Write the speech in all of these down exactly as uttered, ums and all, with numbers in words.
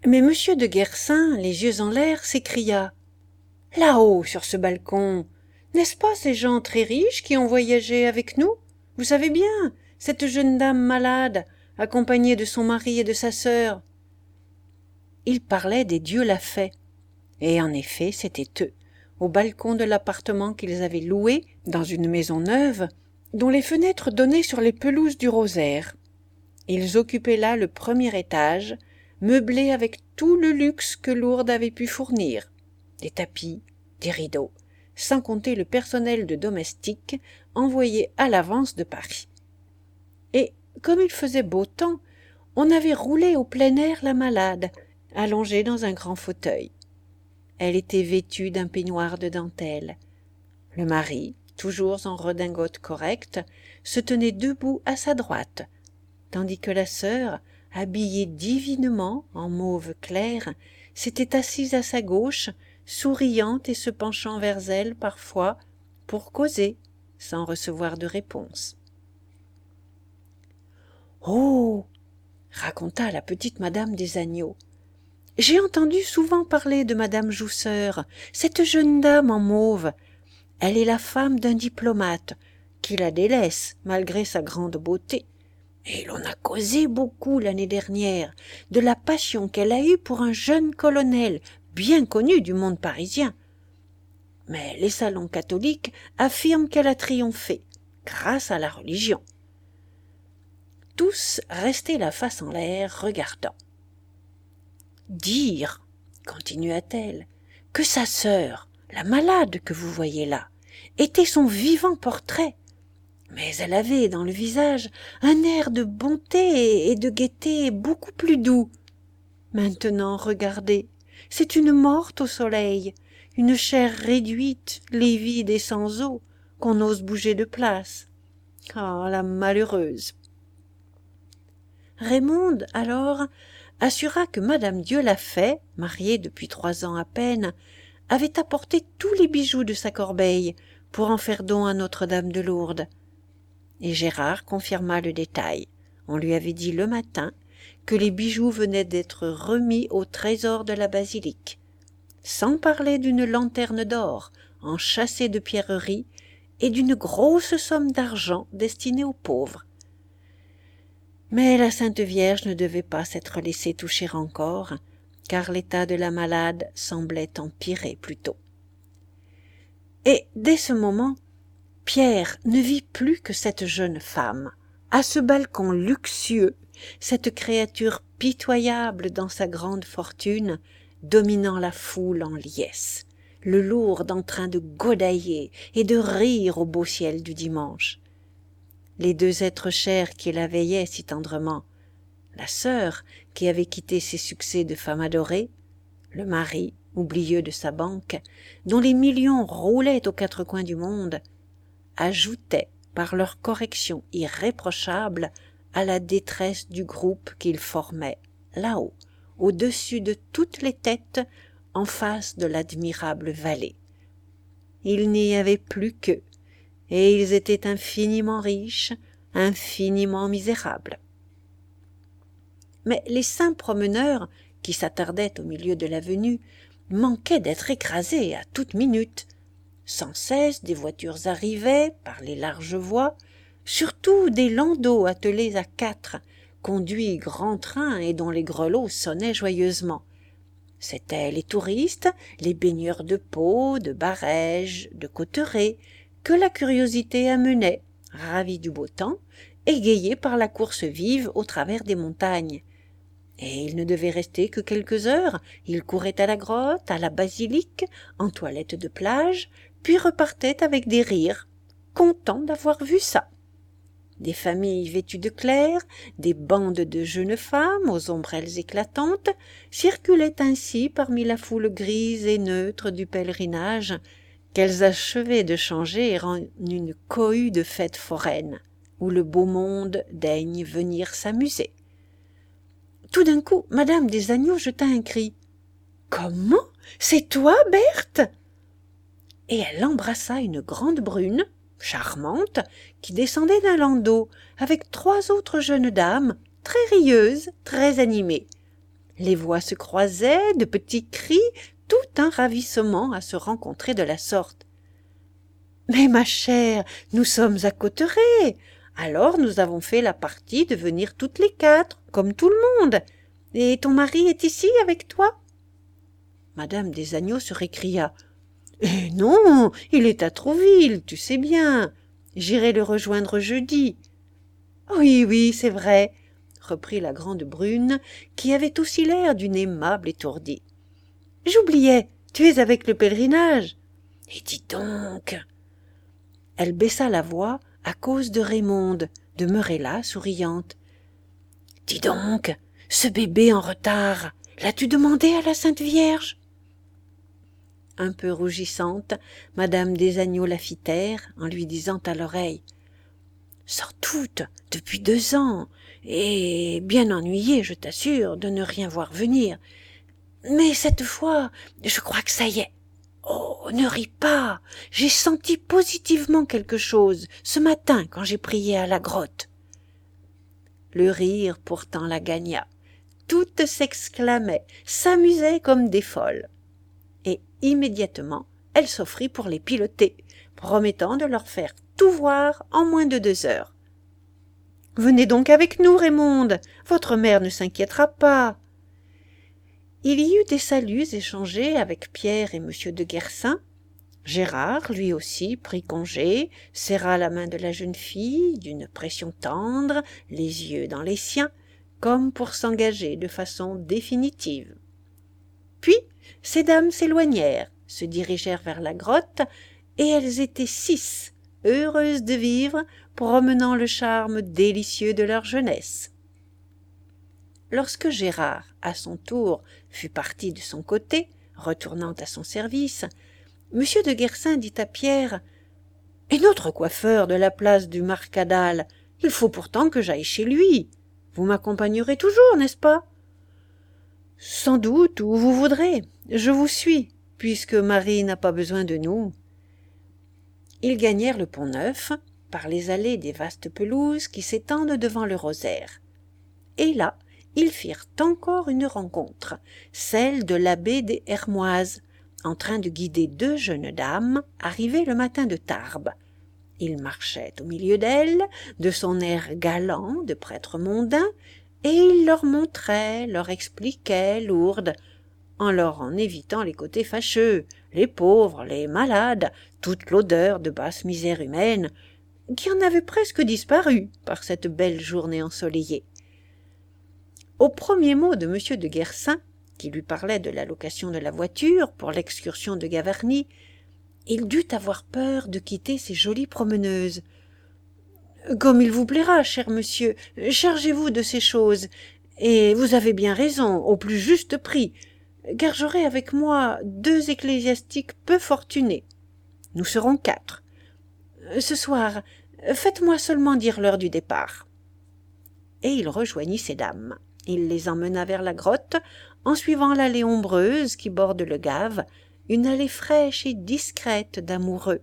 Mais monsieur de Guersin, les yeux en l'air, s'écria « Là-haut, sur ce balcon, n'est-ce pas ces gens très riches qui ont voyagé avec nous? Vous savez bien, cette jeune dame malade, accompagnée de son mari et de sa sœur. » Il parlait des dieux la fée. Et en effet, c'étaient eux, au balcon de l'appartement qu'ils avaient loué dans une maison neuve, dont les fenêtres donnaient sur les pelouses du Rosaire. Ils occupaient là le premier étage, meublé avec tout le luxe que Lourdes avait pu fournir, des tapis, des rideaux, sans compter le personnel de domestiques envoyé à l'avance de Paris. Et, comme il faisait beau temps, on avait roulé au plein air la malade, allongée dans un grand fauteuil. Elle était vêtue d'un peignoir de dentelle. Le mari, toujours en redingote correcte, se tenait debout à sa droite, tandis que la sœur, habillée divinement en mauve clair, s'était assise à sa gauche, souriante et se penchant vers elle parfois pour causer, sans recevoir de réponse. « Oh !» raconta la petite madame des Agneaux. « J'ai entendu souvent parler de madame Jousseur, cette jeune dame en mauve. Elle est la femme d'un diplomate, qui la délaisse malgré sa grande beauté. Et l'on a causé beaucoup l'année dernière de la passion qu'elle a eue pour un jeune colonel bien connu du monde parisien. Mais les salons catholiques affirment qu'elle a triomphé, grâce à la religion. » Tous restaient la face en l'air, regardant. « Dire, continua-t-elle, que sa sœur, la malade que vous voyez là, était son vivant portrait. Mais elle avait dans le visage un air de bonté et de gaieté beaucoup plus doux. Maintenant, regardez, c'est une morte au soleil, une chair réduite, livide et sans os, qu'on ose bouger de place. Ah, la malheureuse !» Raymonde, alors, assura que madame Dieu l'a fait, mariée depuis trois ans à peine, avait apporté tous les bijoux de sa corbeille pour en faire don à Notre-Dame de Lourdes. Et Gérard confirma le détail. On lui avait dit le matin que les bijoux venaient d'être remis au trésor de la basilique, sans parler d'une lanterne d'or enchâssée de pierreries et d'une grosse somme d'argent destinée aux pauvres. Mais la Sainte Vierge ne devait pas s'être laissée toucher encore, car l'état de la malade semblait empirer plutôt. Et dès ce moment, Pierre ne vit plus que cette jeune femme, à ce balcon luxueux, cette créature pitoyable dans sa grande fortune, dominant la foule en liesse, le Lourdes en train de godailler et de rire au beau ciel du dimanche. Les deux êtres chers qui la veillaient si tendrement, la sœur qui avait quitté ses succès de femme adorée, le mari, oublieux de sa banque, dont les millions roulaient aux quatre coins du monde, ajoutaient par leur correction irréprochable à la détresse du groupe qu'ils formaient, là-haut, au-dessus de toutes les têtes, en face de l'admirable vallée. Il n'y avait plus qu'eux, et ils étaient infiniment riches, infiniment misérables. Mais les saints promeneurs, qui s'attardaient au milieu de l'avenue, manquaient d'être écrasés à toute minute. Sans cesse, des voitures arrivaient, par les larges voies, surtout des landaux attelés à quatre, conduits grand train et dont les grelots sonnaient joyeusement. C'étaient les touristes, les baigneurs de Pau, de Barèges, de Cauterets, que la curiosité amenait, ravis du beau temps, égayés par la course vive au travers des montagnes. Et il ne devait rester que quelques heures, ils couraient à la grotte, à la basilique, en toilette de plage, puis repartaient avec des rires, contents d'avoir vu ça. Des familles vêtues de clair, des bandes de jeunes femmes aux ombrelles éclatantes, circulaient ainsi parmi la foule grise et neutre du pèlerinage, qu'elles achevaient de changer en une cohue de fête foraine, où le beau monde daigne venir s'amuser. Tout d'un coup, madame des Agneaux jeta un cri. « Comment? C'est toi, Berthe ?» Et elle embrassa une grande brune, charmante, qui descendait d'un landau, avec trois autres jeunes dames, très rieuses, très animées. Les voix se croisaient, de petits cris, tout un ravissement à se rencontrer de la sorte. « Mais ma chère, nous sommes à Cauterets. Alors nous avons fait la partie de venir toutes les quatre, comme tout le monde. Et ton mari est ici avec toi ?» Madame des Agneaux se récria. « Eh non, il est à Trouville, tu sais bien. J'irai le rejoindre jeudi. »« Oui, oui, c'est vrai, » reprit la grande brune, qui avait aussi l'air d'une aimable étourdie. « J'oubliais, tu es avec le pèlerinage. »« Et dis donc !» Elle baissa la voix à cause de Raymonde, demeurée là, souriante. « Dis donc, ce bébé en retard, l'as-tu demandé à la Sainte Vierge ?» Un peu rougissante, madame des Agneaux la fit taire en lui disant à l'oreille: « Sans doute, depuis deux ans, et bien ennuyée, je t'assure, de ne rien voir venir. Mais cette fois, je crois que ça y est. Oh, ne ris pas, j'ai senti positivement quelque chose ce matin quand j'ai prié à la grotte. » Le rire pourtant la gagna. Toutes s'exclamaient, s'amusaient comme des folles. Et immédiatement, elle s'offrit pour les piloter, promettant de leur faire tout voir en moins de deux heures. « Venez donc avec nous, Raymonde, votre mère ne s'inquiétera pas. » Il y eut des saluts échangés avec Pierre et monsieur de Guersin. Gérard, lui aussi, prit congé, serra la main de la jeune fille d'une pression tendre, les yeux dans les siens, comme pour s'engager de façon définitive. Puis, ces dames s'éloignèrent, se dirigèrent vers la grotte, et elles étaient six, heureuses de vivre, promenant le charme délicieux de leur jeunesse. Lorsque Gérard, à son tour, fut parti de son côté, retournant à son service, monsieur de Guersin dit à Pierre: « Et notre coiffeur de la place du Marcadal, il faut pourtant que j'aille chez lui. Vous m'accompagnerez toujours, n'est-ce pas ?»« Sans doute, où vous voudrez. Je vous suis, puisque Marie n'a pas besoin de nous. » Ils gagnèrent le Pont-Neuf, par les allées des vastes pelouses qui s'étendent devant le rosaire. Et là, ils firent encore une rencontre, celle de l'abbé des Hermoises, en train de guider deux jeunes dames arrivées le matin de Tarbes. Il marchait au milieu d'elles, de son air galant de prêtre mondain, et il leur montrait, leur expliquait, Lourdes, en leur en évitant les côtés fâcheux, les pauvres, les malades, toute l'odeur de basse misère humaine, qui en avait presque disparu par cette belle journée ensoleillée. Au premier mot de monsieur de Guersin, qui lui parlait de la location de la voiture pour l'excursion de Gavarnie, il dut avoir peur de quitter ces jolies promeneuses. « Comme il vous plaira, cher monsieur, chargez-vous de ces choses, et vous avez bien raison, au plus juste prix, car j'aurai avec moi deux ecclésiastiques peu fortunés. Nous serons quatre. Ce soir, faites-moi seulement dire l'heure du départ. » Et il rejoignit ces dames. Il les emmena vers la grotte, en suivant l'allée ombreuse qui borde le Gave, une allée fraîche et discrète d'amoureux.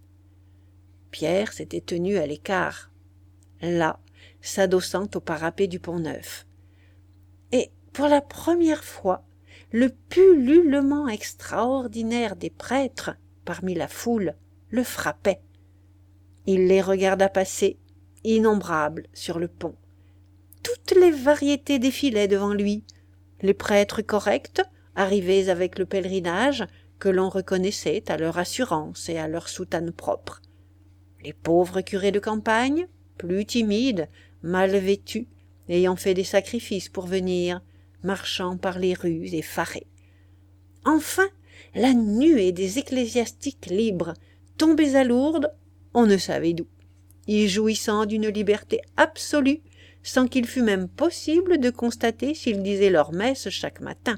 Pierre s'était tenu à l'écart, là, s'adossant au parapet du Pont-Neuf. Et, pour la première fois, le pullulement extraordinaire des prêtres, parmi la foule, le frappait. Il les regarda passer, innombrables, sur le pont. Toutes les variétés défilaient devant lui, les prêtres corrects, arrivés avec le pèlerinage, que l'on reconnaissait à leur assurance et à leur soutane propre, les pauvres curés de campagne, plus timides, mal vêtus, ayant fait des sacrifices pour venir, marchant par les rues effarés. Enfin, la nuée des ecclésiastiques libres, tombés à Lourdes, on ne savait d'où, y jouissant d'une liberté absolue, sans qu'il fût même possible de constater s'ils disaient leur messe chaque matin.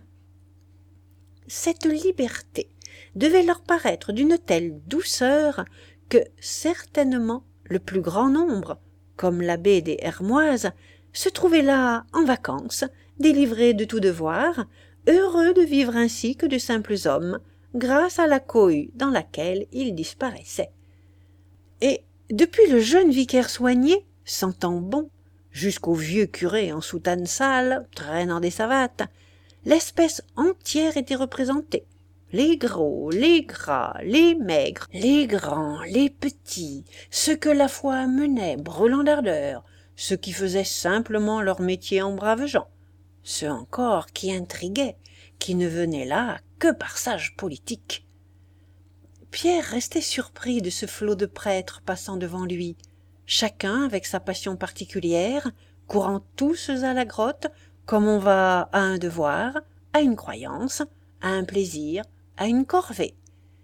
Cette liberté devait leur paraître d'une telle douceur que, certainement, le plus grand nombre, comme l'abbé des Hermoises, se trouvait là en vacances, délivré de tout devoir, heureux de vivre ainsi que de simples hommes, grâce à la cohue dans laquelle ils disparaissaient. Et, depuis le jeune vicaire soigné, sentant bon, jusqu'au vieux curé en soutane sale, traînant des savates, L'espèce entière était représentée. Les gros, les gras, les maigres, les grands, les petits, ceux que la foi amenait brûlant d'ardeur, ceux qui faisaient simplement leur métier en braves gens, ceux encore qui intriguaient, qui ne venaient là que par sage politique. Pierre restait surpris de ce flot de prêtres passant devant lui, chacun avec sa passion particulière, courant tous à la grotte, comme on va à un devoir, à une croyance, à un plaisir, à une corvée.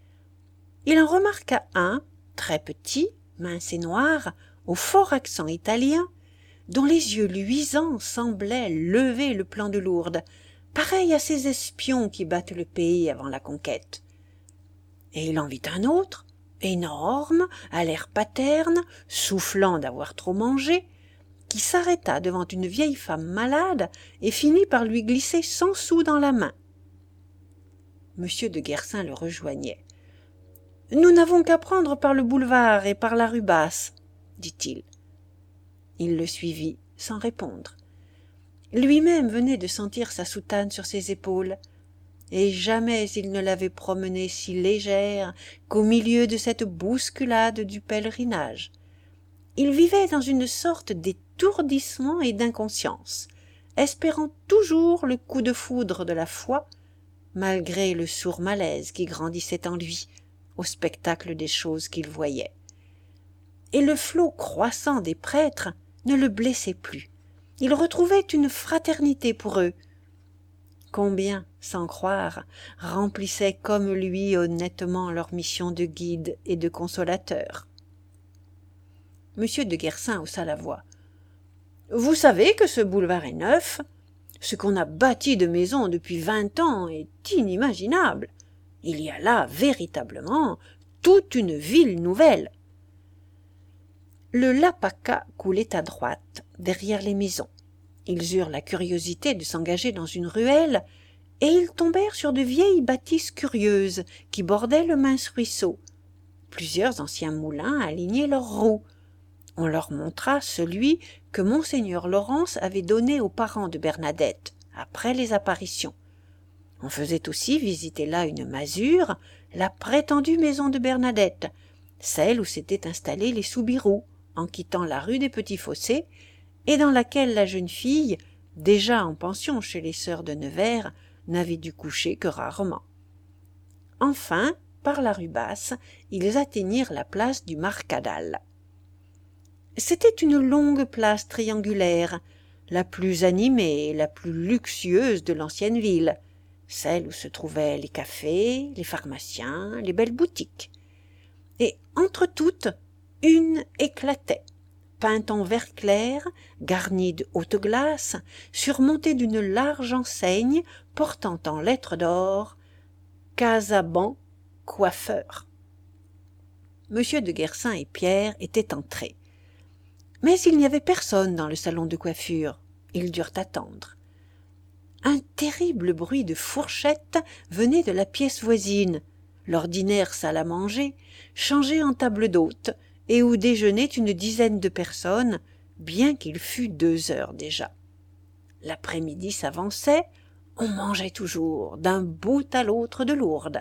Il en remarqua un, très petit, mince et noir, au fort accent italien, dont les yeux luisants semblaient lever le plan de Lourdes, pareil à ces espions qui battent le pays avant la conquête. Et il en vit un autre, énorme, à l'air paterne, soufflant d'avoir trop mangé, qui s'arrêta devant une vieille femme malade et finit par lui glisser cent sous dans la main. Monsieur de Guersin le rejoignait. « Nous n'avons qu'à prendre par le boulevard et par la rue Basse, » dit-il. Il le suivit sans répondre. Lui-même venait de sentir sa soutane sur ses épaules, et jamais il ne l'avait promenée si légère qu'au milieu de cette bousculade du pèlerinage. Il vivait dans une sorte d'étourdissement et d'inconscience, espérant toujours le coup de foudre de la foi, malgré le sourd malaise qui grandissait en lui au spectacle des choses qu'il voyait. Et le flot croissant des prêtres ne le blessait plus. Il retrouvait une fraternité pour eux. Combien, sans croire, remplissaient comme lui honnêtement leur mission de guide et de consolateur. Monsieur de Guersin haussa la voix. « Vous savez que ce boulevard est neuf ? Ce qu'on a bâti de maisons depuis vingt ans est inimaginable. Il y a là, véritablement, toute une ville nouvelle. » Le Lapaka coulait à droite, derrière les maisons. Ils eurent la curiosité de s'engager dans une ruelle, et ils tombèrent sur de vieilles bâtisses curieuses qui bordaient le mince ruisseau. Plusieurs anciens moulins alignaient leurs roues. On leur montra celui que monseigneur Laurence avait donné aux parents de Bernadette, après les apparitions. On faisait aussi visiter là une masure, la prétendue maison de Bernadette, celle où s'étaient installés les Soubirous, en quittant la rue des Petits-Fossés, et dans laquelle la jeune fille, déjà en pension chez les sœurs de Nevers, n'avait dû coucher que rarement. Enfin, par la rue Basse, ils atteignirent la place du Marcadal. C'était une longue place triangulaire, la plus animée et la plus luxueuse de l'ancienne ville, celle où se trouvaient les cafés, les pharmaciens, les belles boutiques. Et entre toutes, une éclatait, peinte en vert clair, garnie de hautes glaces, surmontée d'une large enseigne portant en lettres d'or « Casaban, coiffeur ». Monsieur de Guersin et Pierre étaient entrés. Mais il n'y avait personne dans le salon de coiffure. Ils durent attendre. Un terrible bruit de fourchettes venait de la pièce voisine, l'ordinaire salle à manger, changée en table d'hôte, et où déjeunaient une dizaine de personnes, bien qu'il fût deux heures déjà. L'après-midi s'avançait, on mangeait toujours, d'un bout à l'autre de Lourdes.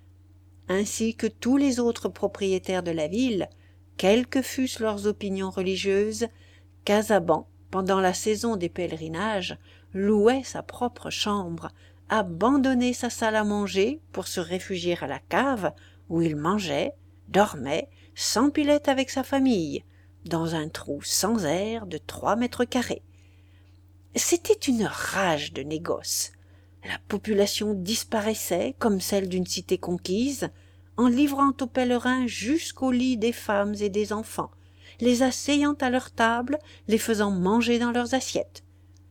Ainsi que tous les autres propriétaires de la ville, quelles que fussent leurs opinions religieuses, Casaban, pendant la saison des pèlerinages, louait sa propre chambre, abandonnait sa salle à manger pour se réfugier à la cave, où il mangeait, dormait, s'empilait avec sa famille, dans un trou sans air de trois mètres carrés. C'était une rage de négoce. La population disparaissait comme celle d'une cité conquise, en livrant aux pèlerins jusqu'au lit des femmes et des enfants, les asseyant à leur table, les faisant manger dans leurs assiettes.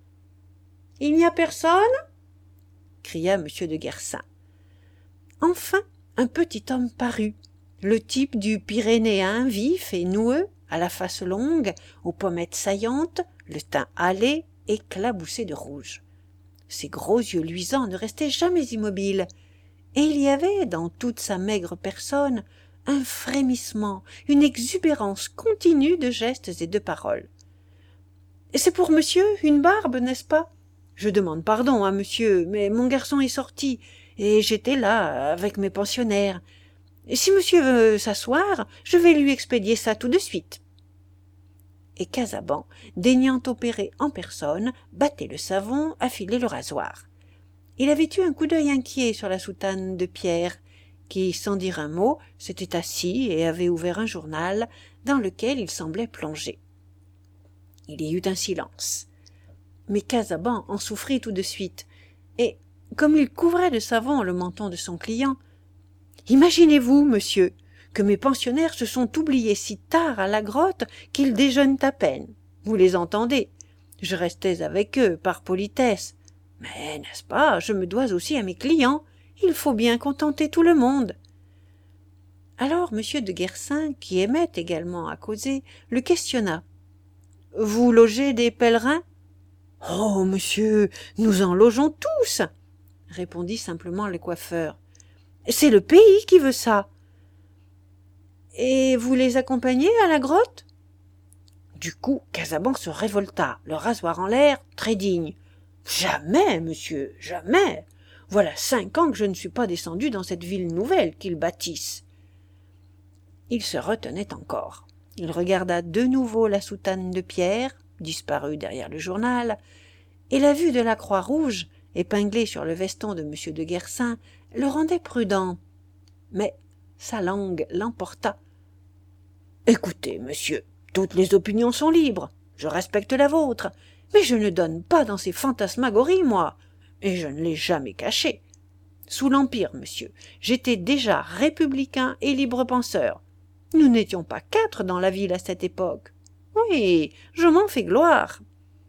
« Il n'y a personne ?» cria monsieur de Guersin. Enfin, un petit homme parut, le type du Pyrénéen vif et noueux, à la face longue, aux pommettes saillantes, le teint hâlé, éclaboussé de rouge. Ses gros yeux luisants ne restaient jamais immobiles, et il y avait dans toute sa maigre personne un frémissement, une exubérance continue de gestes et de paroles. « C'est pour monsieur une barbe, n'est-ce pas ? Je demande pardon, hein, monsieur, mais mon garçon est sorti, et j'étais là, avec mes pensionnaires. Et si monsieur veut s'asseoir, je vais lui expédier ça tout de suite. » Et Casaban, daignant opérer en personne, battait le savon, affilait le rasoir. Il avait eu un coup d'œil inquiet sur la soutane de Pierre, qui, sans dire un mot, s'était assis et avait ouvert un journal dans lequel il semblait plongé. Il y eut un silence. Mais Casaban en souffrit tout de suite, et, comme il couvrait de savon le menton de son client, « Imaginez-vous, monsieur, que mes pensionnaires se sont oubliés si tard à la grotte qu'ils déjeunent à peine. Vous les entendez. Je restais avec eux par politesse. Mais, n'est-ce pas, je me dois aussi à mes clients. Il faut bien contenter tout le monde. » Alors M. de Guersin, qui aimait également à causer, le questionna. « Vous logez des pèlerins ?»« Oh, monsieur, nous en logeons tous !» répondit simplement le coiffeur. « C'est le pays qui veut ça. »« Et vous les accompagnez à la grotte ?» Du coup, Casaban se révolta, le rasoir en l'air, très digne. « Jamais, monsieur, jamais. Voilà cinq ans que je ne suis pas descendu dans cette ville nouvelle qu'ils bâtissent. » Il se retenait encore. Il regarda de nouveau la soutane de Pierre, disparue derrière le journal, et la vue de la croix rouge, épinglée sur le veston de M. de Guersin, le rendait prudent. Mais sa langue l'emporta. « Écoutez, monsieur, toutes les opinions sont libres, je respecte la vôtre, mais je ne donne pas dans ces fantasmagories, moi, et je ne l'ai jamais caché. Sous l'Empire, monsieur, j'étais déjà républicain et libre-penseur. Nous n'étions pas quatre dans la ville à cette époque. Oui, je m'en fais gloire. »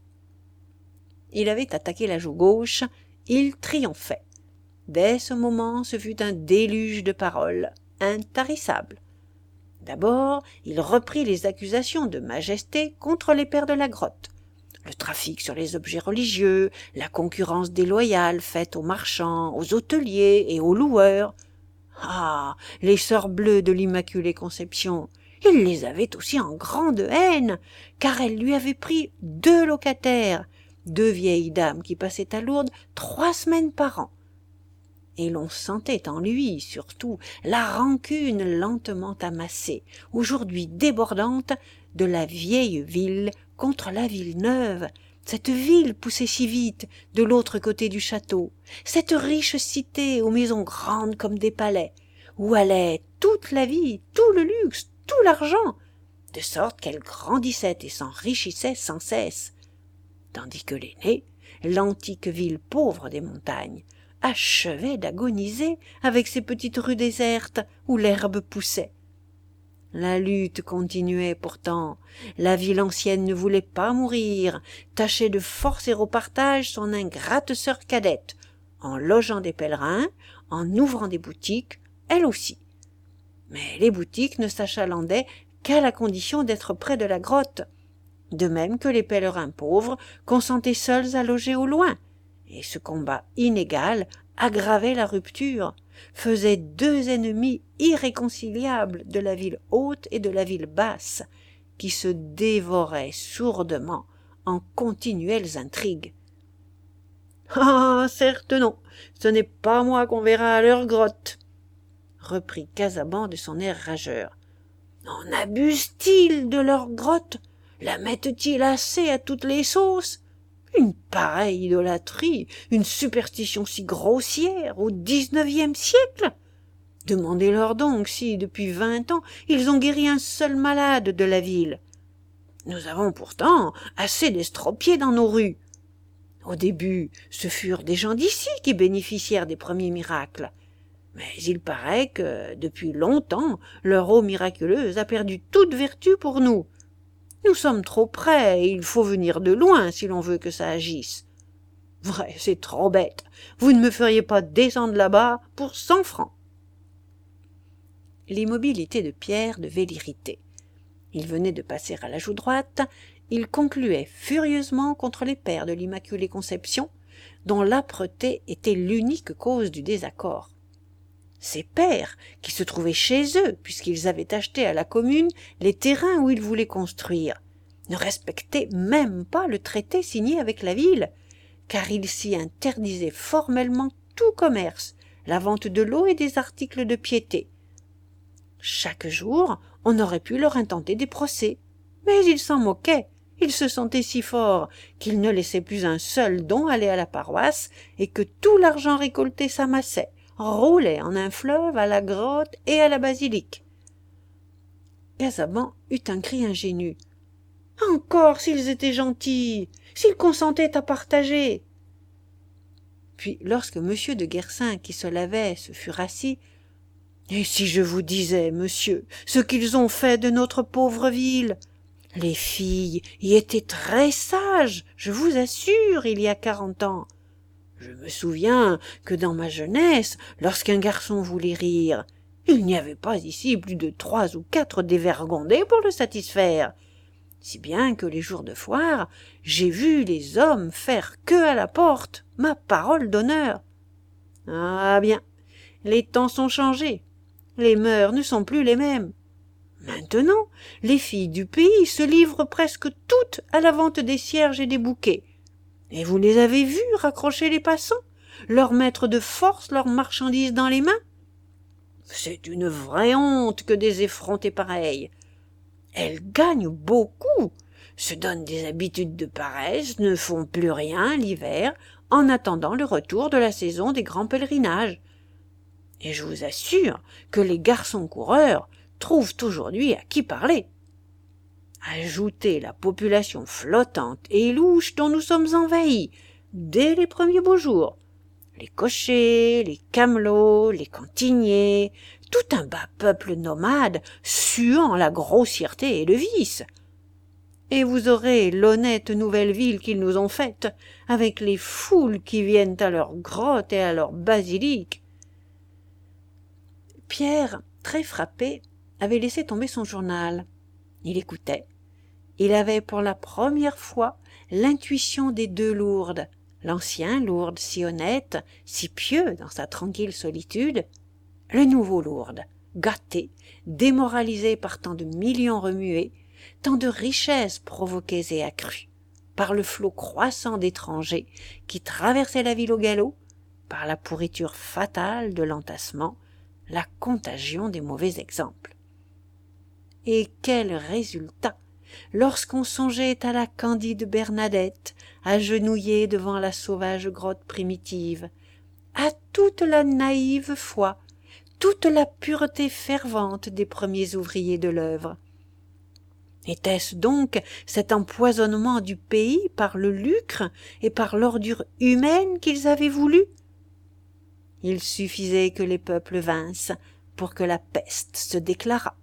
Il avait attaqué la joue gauche, il triomphait. Dès ce moment, ce fut un déluge de paroles, intarissables. D'abord, il reprit les accusations de majesté contre les pères de la grotte. Le trafic sur les objets religieux, la concurrence déloyale faite aux marchands, aux hôteliers et aux loueurs. Ah, les sœurs bleues de l'Immaculée Conception, il les avait aussi en grande haine, car elles lui avaient pris deux locataires, deux vieilles dames qui passaient à Lourdes trois semaines par an. Et l'on sentait en lui, surtout, la rancune lentement amassée, aujourd'hui débordante, de la vieille ville contre la ville neuve, cette ville poussée si vite de l'autre côté du château, cette riche cité aux maisons grandes comme des palais, où allait toute la vie, tout le luxe, tout l'argent, de sorte qu'elle grandissait et s'enrichissait sans cesse, tandis que l'aînée, l'antique ville pauvre des montagnes, achevait d'agoniser avec ses petites rues désertes où l'herbe poussait. La lutte continuait pourtant, la ville ancienne ne voulait pas mourir, tâchait de forcer au partage son ingrate sœur cadette, en logeant des pèlerins, en ouvrant des boutiques, elle aussi. Mais les boutiques ne s'achalandaient qu'à la condition d'être près de la grotte, de même que les pèlerins pauvres consentaient seuls à loger au loin, et ce combat inégal aggravait la rupture, faisait deux ennemis irréconciliables de la ville haute et de la ville basse, qui se dévoraient sourdement en continuelles intrigues. « Ah, certes non, ce n'est pas moi qu'on verra à leur grotte, » reprit Casaban de son air rageur. « En abusent-ils de leur grotte? La mettent-ils assez à toutes les sauces? Une pareille idolâtrie, une superstition si grossière au dix-neuvième siècle? Demandez-leur donc si, depuis vingt ans, ils ont guéri un seul malade de la ville. Nous avons pourtant assez d'estropiés dans nos rues. Au début, ce furent des gens d'ici qui bénéficièrent des premiers miracles. Mais il paraît que, depuis longtemps, leur eau miraculeuse a perdu toute vertu pour nous. Nous sommes trop près et il faut venir de loin si l'on veut que ça agisse. Vrai, c'est trop bête. Vous ne me feriez pas descendre là-bas pour cent francs. » L'immobilité de Pierre devait l'irriter. Il venait de passer à la joue droite, il concluait furieusement contre les pères de l'Immaculée Conception, dont l'âpreté était l'unique cause du désaccord. Ces pères, qui se trouvaient chez eux, puisqu'ils avaient acheté à la commune les terrains où ils voulaient construire, ne respectaient même pas le traité signé avec la ville, car il s'y interdisait formellement tout commerce, la vente de l'eau et des articles de piété. Chaque jour, on aurait pu leur intenter des procès, mais ils s'en moquaient. Ils se sentaient si forts qu'ils ne laissaient plus un seul don aller à la paroisse et que tout l'argent récolté s'amassait, roulait en un fleuve à la grotte et à la basilique. Casaban eut un cri ingénu. « Encore s'ils étaient gentils, s'ils consentaient à partager !» Puis, lorsque M. de Guersin, qui se lavait, se fut rassis, « Et si je vous disais, monsieur, ce qu'ils ont fait de notre pauvre ville ? Les filles y étaient très sages, je vous assure, il y a quarante ans. Je me souviens que dans ma jeunesse, lorsqu'un garçon voulait rire, il n'y avait pas ici plus de trois ou quatre dévergondés pour le satisfaire. Si bien que les jours de foire, j'ai vu les hommes faire queue à la porte, ma parole d'honneur. Ah bien, les temps sont changés, les mœurs ne sont plus les mêmes. Maintenant, les filles du pays se livrent presque toutes à la vente des cierges et des bouquets. Et vous les avez vues raccrocher les passants, leur mettre de force leurs marchandises dans les mains? C'est une vraie honte que des effrontés pareils. Elles gagnent beaucoup, se donnent des habitudes de paresse, ne font plus rien l'hiver, en attendant le retour de la saison des grands pèlerinages. Et je vous assure que les garçons coureurs trouvent aujourd'hui à qui parler. Ajoutez la population flottante et louche dont nous sommes envahis dès les premiers beaux jours, les cochers, les camelots, les cantiniers, tout un bas peuple nomade suant la grossièreté et le vice. Et vous aurez l'honnête nouvelle ville qu'ils nous ont faite, avec les foules qui viennent à leurs grottes et à leurs basiliques. Pierre, très frappé, avait laissé tomber son journal. Il écoutait. Il avait pour la première fois l'intuition des deux Lourdes, l'ancien Lourdes si honnête, si pieux dans sa tranquille solitude, le nouveau Lourdes, gâté, démoralisé par tant de millions remués, tant de richesses provoquées et accrues, par le flot croissant d'étrangers qui traversaient la ville au galop, par la pourriture fatale de l'entassement, la contagion des mauvais exemples. Et quel résultat lorsqu'on songeait à la candide Bernadette, agenouillée devant la sauvage grotte primitive, à toute la naïve foi, toute la pureté fervente des premiers ouvriers de l'œuvre. Était-ce donc cet empoisonnement du pays par le lucre et par l'ordure humaine qu'ils avaient voulu? Il suffisait que les peuples vinssent pour que la peste se déclarât.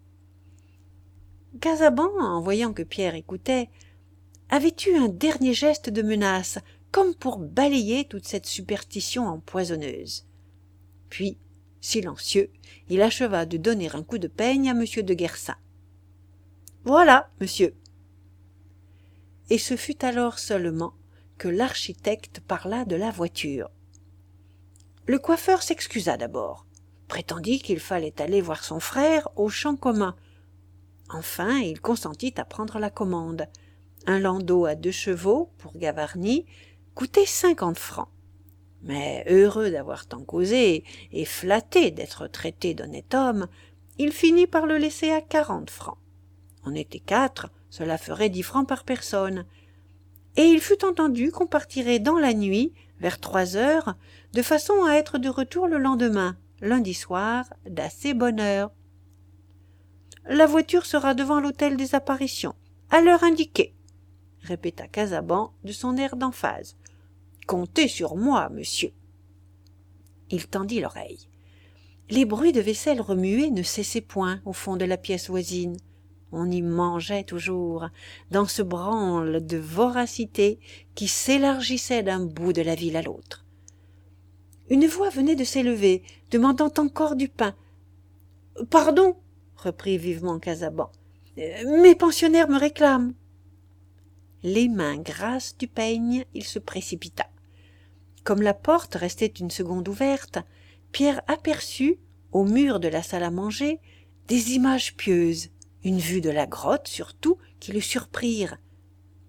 Casaban, en voyant que Pierre écoutait, avait eu un dernier geste de menace, comme pour balayer toute cette superstition empoisonneuse. Puis, silencieux, il acheva de donner un coup de peigne à M. de Guersin. « Voilà, monsieur !» Et ce fut alors seulement que l'architecte parla de la voiture. Le coiffeur s'excusa d'abord, prétendit qu'il fallait aller voir son frère au champ commun. Enfin, il consentit à prendre la commande. Un landau à deux chevaux, pour Gavarnie, coûtait cinquante francs. Mais heureux d'avoir tant causé, et flatté d'être traité d'honnête homme, il finit par le laisser à quarante francs. On était quatre, cela ferait dix francs par personne. Et il fut entendu qu'on partirait dans la nuit, vers trois heures, de façon à être de retour le lendemain, lundi soir, d'assez bonne heure. La voiture sera devant l'hôtel des apparitions, à l'heure indiquée, répéta Casaban de son air d'emphase. Comptez sur moi, monsieur. Il tendit l'oreille. Les bruits de vaisselle remuée ne cessaient point au fond de la pièce voisine. On y mangeait toujours, dans ce branle de voracité qui s'élargissait d'un bout de la ville à l'autre. Une voix venait de s'élever, demandant encore du pain. « Pardon !» reprit vivement Casaban. « Mes pensionnaires me réclament. » Les mains grasses du peigne, il se précipita. Comme la porte restait une seconde ouverte, Pierre aperçut, au mur de la salle à manger, des images pieuses, une vue de la grotte surtout, qui le surprirent.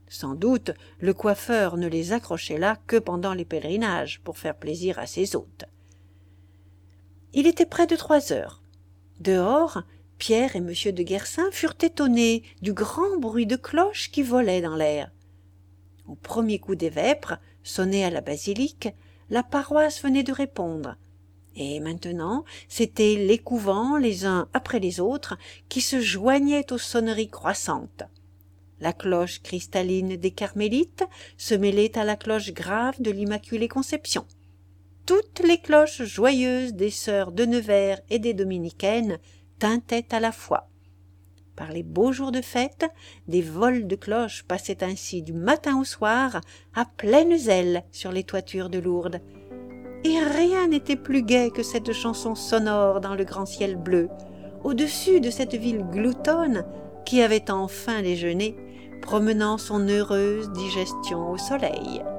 Sans doute le coiffeur ne les accrochait là que pendant les pèlerinages, pour faire plaisir à ses hôtes. Il était près de trois heures. Dehors, Pierre et M. de Guersin furent étonnés du grand bruit de cloches qui volait dans l'air. Au premier coup des vêpres, sonné à la basilique, la paroisse venait de répondre. Et maintenant, c'étaient les couvents, les uns après les autres, qui se joignaient aux sonneries croissantes. La cloche cristalline des Carmélites se mêlait à la cloche grave de l'Immaculée Conception. Toutes les cloches joyeuses des sœurs de Nevers et des dominicaines tintaient à la fois. Par les beaux jours de fête, des vols de cloches passaient ainsi du matin au soir à pleines ailes sur les toitures de Lourdes. Et rien n'était plus gai que cette chanson sonore dans le grand ciel bleu, au-dessus de cette ville gloutonne qui avait enfin déjeuné, promenant son heureuse digestion au soleil.